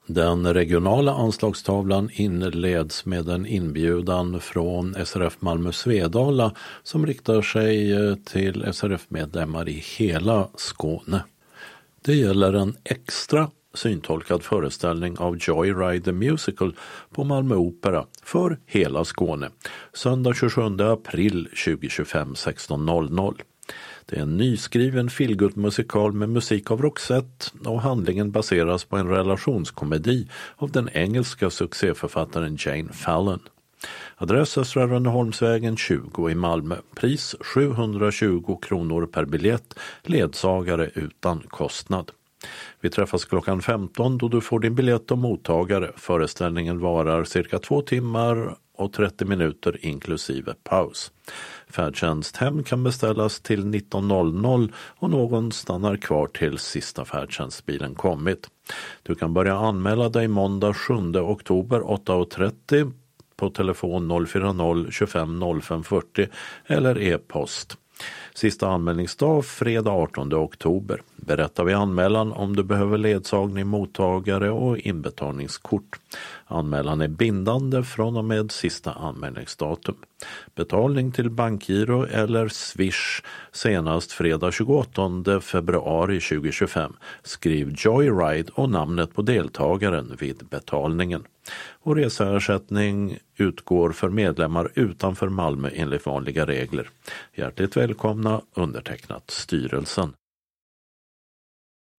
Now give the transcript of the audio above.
Den regionala anslagstavlan inleds med en inbjudan från SRF Malmö Svedala som riktar sig till SRF-medlemmar i hela Skåne. Det gäller en extra syntolkad föreställning av Joyride the Musical på Malmö Opera för hela Skåne, söndag 27 april 2025 16.00. Det är en nyskriven feelgood-musikal med musik av Roxette och handlingen baseras på en relationskomedi av den engelska succéförfattaren Jane Fallon. Adress Östra Rönneholmsvägen 20 i Malmö. Pris 720 kronor per biljett, ledsagare utan kostnad. Vi träffas klockan 15 då du får din biljett och mottagare. Föreställningen varar cirka 2 timmar och 30 minuter inklusive paus. Färdtjänst hem kan beställas till 19.00 och någon stannar kvar till sista färdtjänstbilen kommit. Du kan börja anmäla dig måndag 7 oktober 8.30 på telefon 040 25 05 40 eller e-post. Sista anmälningsdag fredag 18 oktober. Berätta vid anmälan om du behöver ledsagning, mottagare och inbetalningskort. Anmälan är bindande från och med sista anmälningsdatum. Betalning till bankgiro eller Swish senast fredag 28 februari 2025. Skriv Joyride och namnet på deltagaren vid betalningen. Och reseersättning utgår för medlemmar utanför Malmö enligt vanliga regler. Hjärtligt välkomna, undertecknat styrelsen.